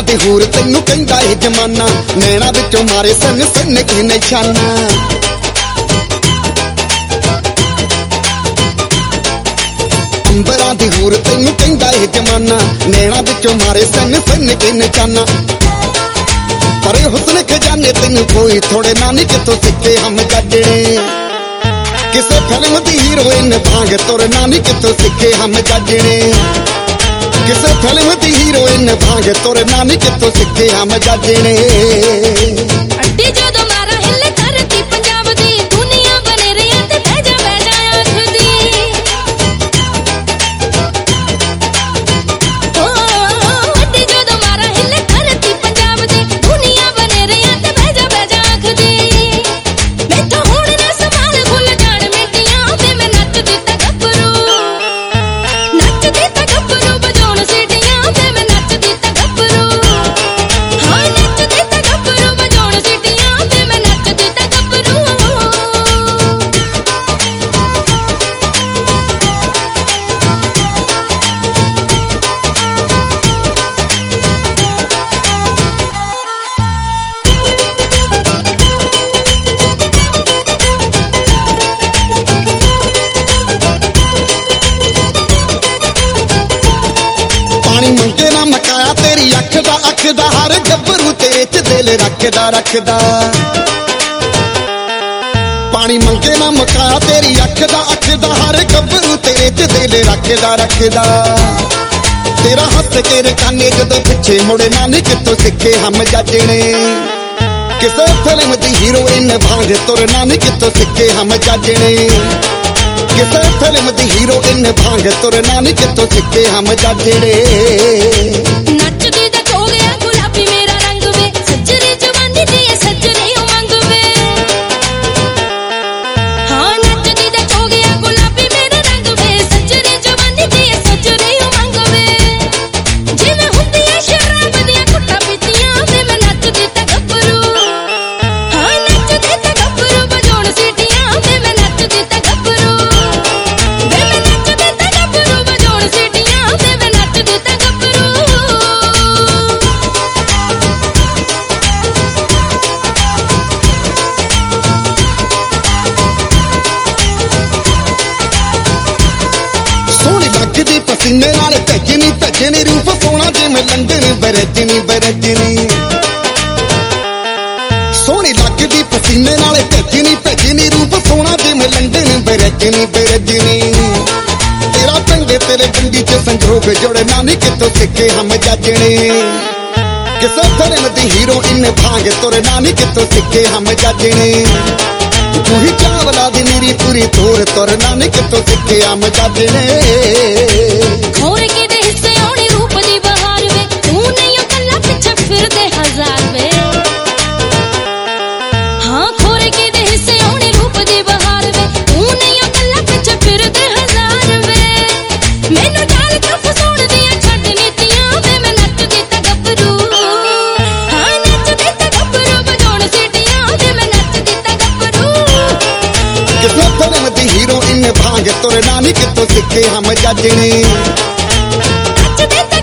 दी हूर तैनू कहंदा है जमाना, नैना विचों मारे सन सन की निशाना। अंबरां दी हूर तैनू कहंदा है जमाना, नैना विचों मारे सन सन की निशाना। पर हुस्न खजाने तैनू कोई थोड़े नानी कितों सिक्के हम जजने। किसे फिल्म दी हीरोइन भांग तुर नानी कितों सिक्के हम जजने। किसे फिल्म दी हीरोइन भांग तुर नानी कितों सिक्के हम जजने। अड्डी जो मारा हिले धरती पंजाब दी, दुनिया बने रही ते बह जा आखदी। अड्डी जो मारा हिले धरती पंजाब दी, दुनिया बने रही ते बह जा आखदी। मैं तो हुण ना संभाल खुल जाण मिटियां ते मैं नचदी ता गभरू, नचदी ता गभरू बजाउण सीटियां ते मैं नचदी ता गभरू। हाँ नचदी ता गभरू बजाउण सीटियां ते मैं नचदी ता गभरू। पानी मंगे ना मकाया तेरी अख दा हर गब्बरू तेरे च दिल रखदा। पानी मंगे ना मकाया तेरी अख दा हर गब्बरू तेरे च दिल रखदा। तेरा हस तेरे काने जदों पिछे मुड़े नानी कितों सिक्के हम जजने। किसे फिल्म दी हीरोइन भांग तुर नानी कितों सिक्के हम जजने। किसे फिल्म दी हीरोइन भांग तुर नानी कितों सिक्के हम जजने। नचदी दा खो गया गुलाबी मेरा रंग वे, सजरे जवानी दी सजरे उमंग वे। हाँ नचदी दा खो गया गुलाबी मेरा रंग वे, सजरे जवानी दी सजरे उमंग वे। जिवें हुंदी है शराब दियां घुट्टां पीतियां ते मैं नचदी ता गभरू। हाँ नचदी ता गभरू बजाउण सीटियां ते मैं नचदी ता गभरू। वे मैं नचदी ता गभरू बजाउण सीटियां ते मैं नचदी ता गभरू। सोहनी लगदी पसीने नाल भजनी रूप सोहना जिवें लंडन बरजनी। सोहनी लगदी पसीने नाल भजनी रूप सोहना जिवें लंडन बरजनी। तेरा चंगे तेरे गंगी च संजोग जोड़े नानी कितों सिक्के हम जजने। किसे फिल्म दी हीरोइन भांग तुर नानी कितों सिक्के हम जजने। जूही चावला दी मेरी पूरी तोर तुर नानी कितों सिक्के हम जजने। खोर के दे हिस्से आउणी रूप दी बहार वे, तू नहीं कल्ला पिछे फिरदे हजार वे। हाँ खोर के दे हिस्से आउणी रूप दी बहार वे, तू नहीं कल्ला पिछे फिरदे हजार वे। मैनू जाल का फसाउण दियां छड्ड नीतियां ते मैं नचदी ता गभरू। हाँ नचदी ता गभरू बजाउण सीटियां ते मैं नचदी ता गभरू। किसे फिल्म दी हीरोइन भांग तुर नानी कितों सिक्के हम जजने। नचदी ता